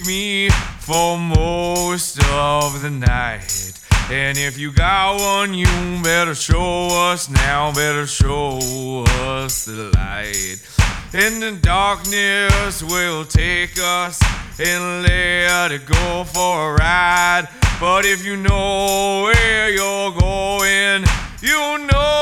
me for most of the night. And if you got one, you better show us now, better show us the light. And the darkness will take us and let it go for a ride. But if you know where you're going, you know